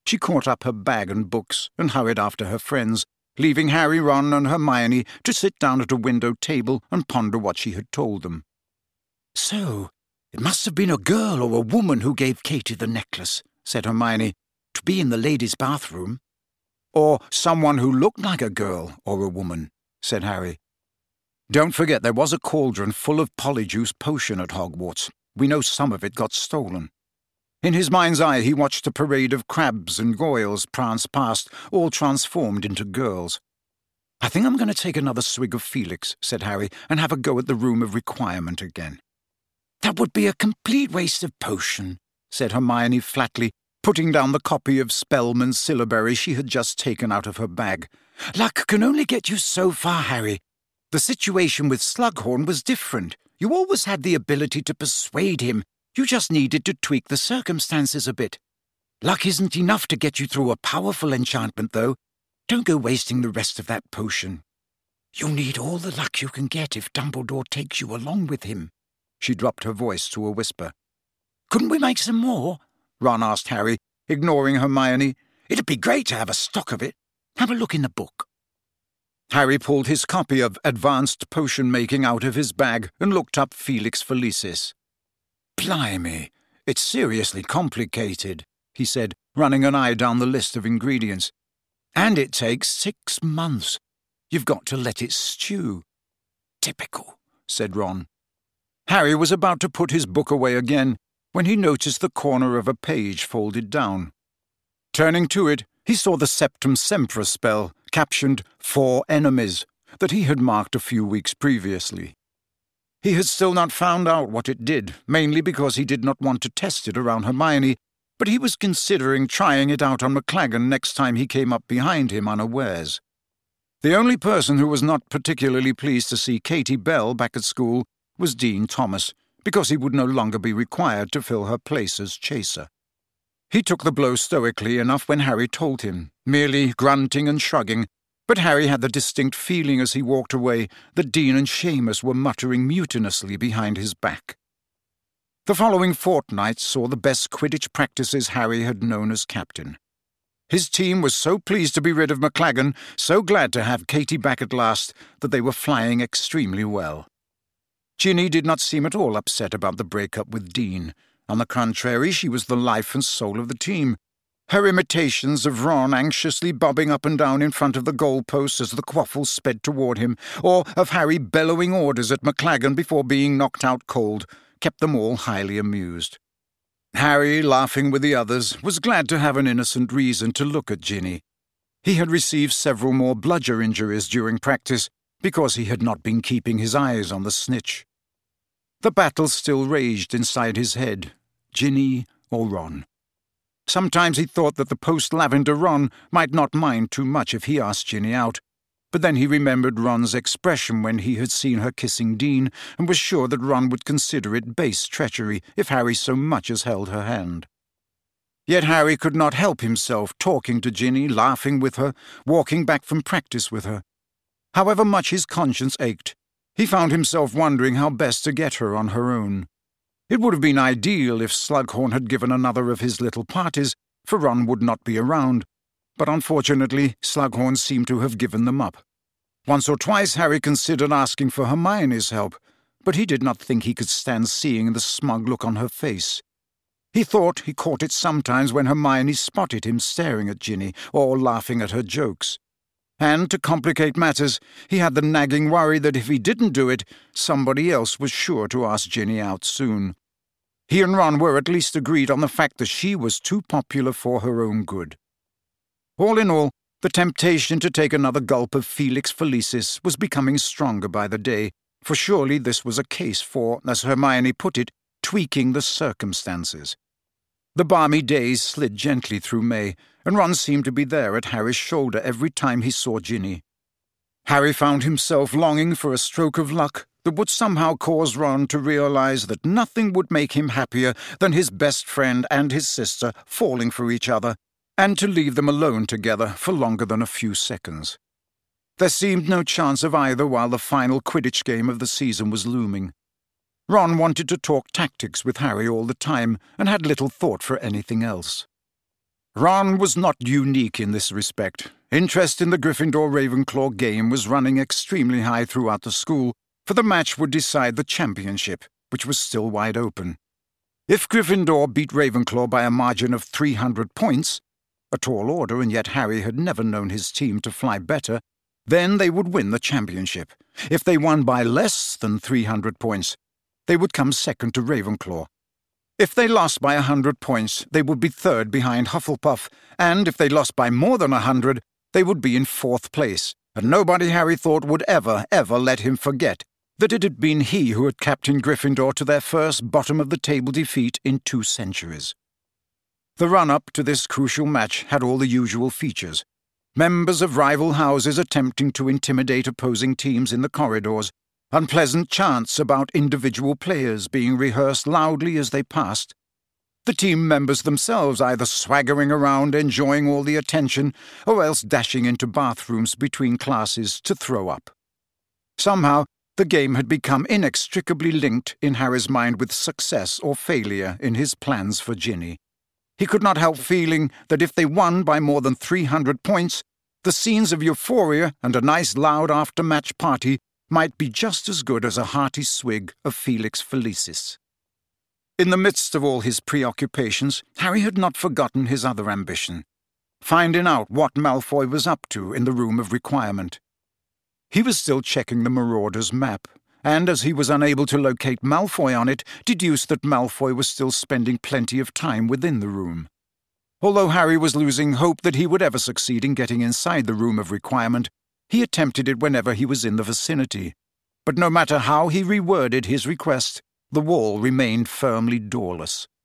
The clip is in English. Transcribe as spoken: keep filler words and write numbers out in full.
She caught up her bag and books and hurried after her friends, leaving Harry, Ron, and Hermione to sit down at a window table and ponder what she had told them. "So, it must have been a girl or a woman who gave Katy the necklace," said Hermione, "to be in the ladies' bathroom." "Or someone who looked like a girl or a woman," said Harry. "Don't forget there was a cauldron full of polyjuice potion at Hogwarts. We know some of it got stolen." In his mind's eye he watched a parade of crabs and goyles prance past, all transformed into girls. "I think I'm going to take another swig of Felix," said Harry, "and have a go at the Room of Requirement again." "That would be a complete waste of potion," said Hermione flatly, putting down the copy of Spellman's syllabary she had just taken out of her bag. "Luck can only get you so far, Harry. The situation with Slughorn was different. You always had the ability to persuade him. You just needed to tweak the circumstances a bit. Luck isn't enough to get you through a powerful enchantment, though. Don't go wasting the rest of that potion. You'll need all the luck you can get if Dumbledore takes you along with him." She dropped her voice to a whisper. "Couldn't we make some more?" Ron asked Harry, ignoring Hermione. "It'd be great to have a stock of it. Have a look in the book." Harry pulled his copy of Advanced Potion-Making out of his bag and looked up Felix Felicis. "Blimey, it's seriously complicated," he said, running an eye down the list of ingredients. "And it takes six months. You've got to let it stew." "Typical," said Ron. Harry was about to put his book away again when he noticed the corner of a page folded down. Turning to it, he saw the Septum Sempra spell, captioned "For Enemies," that he had marked a few weeks previously. He had still not found out what it did, mainly because he did not want to test it around Hermione, but he was considering trying it out on McLaggen next time he came up behind him unawares. The only person who was not particularly pleased to see Katy Bell back at school was Dean Thomas, because he would no longer be required to fill her place as chaser. He took the blow stoically enough when Harry told him, merely grunting and shrugging, but Harry had the distinct feeling as he walked away that Dean and Seamus were muttering mutinously behind his back. The following fortnight saw the best Quidditch practices Harry had known as captain. His team was so pleased to be rid of McLaggen, so glad to have Katy back at last, that they were flying extremely well. Ginny did not seem at all upset about the break-up with Dean. On the contrary, she was the life and soul of the team. Her imitations of Ron anxiously bobbing up and down in front of the goalposts as the quaffle sped toward him, or of Harry bellowing orders at McLaggen before being knocked out cold, kept them all highly amused. Harry, laughing with the others, was glad to have an innocent reason to look at Ginny. He had received several more bludger injuries during practice, because he had not been keeping his eyes on the snitch. The battle still raged inside his head, Ginny or Ron. Sometimes he thought that the post-Lavender Ron might not mind too much if he asked Ginny out, but then he remembered Ron's expression when he had seen her kissing Dean, and was sure that Ron would consider it base treachery if Harry so much as held her hand. Yet Harry could not help himself talking to Ginny, laughing with her, walking back from practice with her. However much his conscience ached, he found himself wondering how best to get her on her own. It would have been ideal if Slughorn had given another of his little parties, for Ron would not be around, but unfortunately Slughorn seemed to have given them up. Once or twice Harry considered asking for Hermione's help, but he did not think he could stand seeing the smug look on her face. He thought he caught it sometimes when Hermione spotted him staring at Ginny or laughing at her jokes. And, to complicate matters, he had the nagging worry that if he didn't do it, somebody else was sure to ask Ginny out soon. He and Ron were at least agreed on the fact that she was too popular for her own good. All in all, the temptation to take another gulp of Felix Felicis was becoming stronger by the day, for surely this was a case for, as Hermione put it, tweaking the circumstances. The balmy days slid gently through May, and Ron seemed to be there at Harry's shoulder every time he saw Ginny. Harry found himself longing for a stroke of luck that would somehow cause Ron to realize that nothing would make him happier than his best friend and his sister falling for each other, and to leave them alone together for longer than a few seconds. There seemed no chance of either while the final Quidditch game of the season was looming. Ron wanted to talk tactics with Harry all the time and had little thought for anything else. Ron was not unique in this respect. Interest in the Gryffindor-Ravenclaw game was running extremely high throughout the school, for the match would decide the championship, which was still wide open. If Gryffindor beat Ravenclaw by a margin of three hundred points, a tall order, and yet Harry had never known his team to fly better, then they would win the championship. If they won by less than three hundred points, they would come second to Ravenclaw. If they lost by a hundred points, they would be third behind Hufflepuff, and if they lost by more than a hundred, they would be in fourth place, and nobody, Harry thought, would ever, ever let him forget that it had been he who had captained Gryffindor to their first bottom-of-the-table defeat in two centuries. The run-up to this crucial match had all the usual features. Members of rival houses attempting to intimidate opposing teams in the corridors, unpleasant chants about individual players being rehearsed loudly as they passed, the team members themselves either swaggering around enjoying all the attention or else dashing into bathrooms between classes to throw up. Somehow, the game had become inextricably linked in Harry's mind with success or failure in his plans for Ginny. He could not help feeling that if they won by more than three hundred points, the scenes of euphoria and a nice loud after-match party might be just as good as a hearty swig of Felix Felicis. In the midst of all his preoccupations, Harry had not forgotten his other ambition, finding out what Malfoy was up to in the Room of Requirement. He was still checking the Marauders' map, and as he was unable to locate Malfoy on it, deduced that Malfoy was still spending plenty of time within the room. Although Harry was losing hope that he would ever succeed in getting inside the Room of Requirement, he attempted it whenever he was in the vicinity. But no matter how he reworded his request, the wall remained firmly doorless.